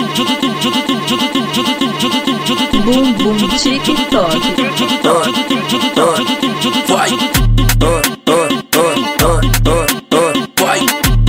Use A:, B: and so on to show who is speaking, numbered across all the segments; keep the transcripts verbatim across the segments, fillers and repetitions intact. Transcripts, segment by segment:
A: Bumbum TikTok.
B: Vai. Vai.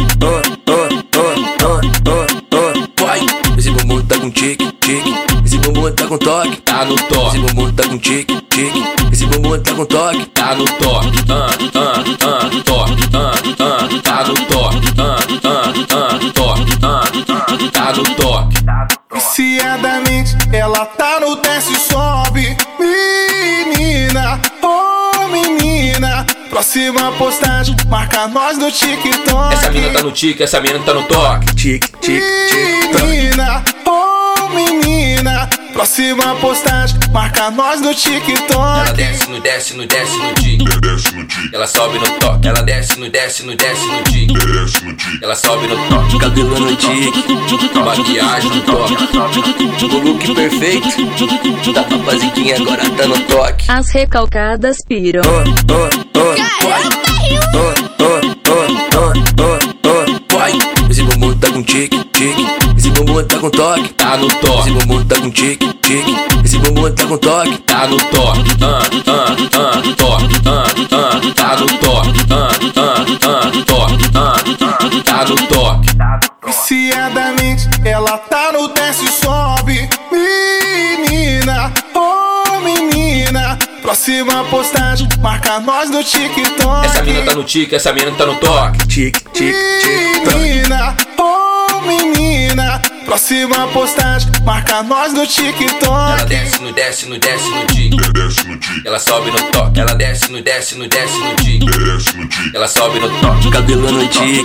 B: Vai. Esse bumbum tá com tique, tique. Esse bumbum tá com toque, tá no toque. Esse bumbum tá com tique, tique. Esse bumbum tá com toque, tá no toque. Ah, ah, ah, toque. Ah, ah, tá no toque. Ah, ah, ah, toque. Ah, tá no toque.
C: Viciadamente, ela tá no desce e sobe. Menina, oh menina, próxima postagem, marca nós no TikTok.
B: Essa mina tá no tique, essa mina tá no toque. Tique, tique, tique.
C: Menina, oh menina, próxima postagem, marca nós no TikTok.
B: Ela desce no desce no desce no tique. Ela sobe no toque. Ela desce no desce no desce no tique. Ela sobe no toque. Cabelo no tique, maquiagem no toque. O look perfeito da papaziquinha agora tá no toque.
A: As recalcadas piram.
B: Oh, oh, oh, vai. Oh, oh, oh, oh, oh, oh, vai. Esse bumbum tá com tique, tique. Esse bumbum tá com toque, tá no toque. Esse bumbum tá com tique, tique. Esse bumbum tá com toque, tá no toque. Ah, ah, ah, toque. Ah, ah, tá no toque. Ah, ah, ah, toque. Ah, tá no toque.
C: Viciadamente, ela tá no desce e sobe. Menina, oh menina, próxima postagem, marca nós no TikTok.
B: Essa mina tá no tique, essa mina tá no toque. Tique, tique, tique.
C: Menina, oh menina, próxima postagem, marca nós no TikTok.
B: Ela desce no desce no desce no tique. Ela sobe no toque. Ela desce no desce no desce no tique. Ela sobe no toque. Cabelo no tique,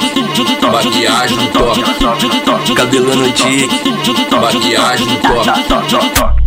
B: maquiagem no toque. Cabelo no tique, maquiagem no toque.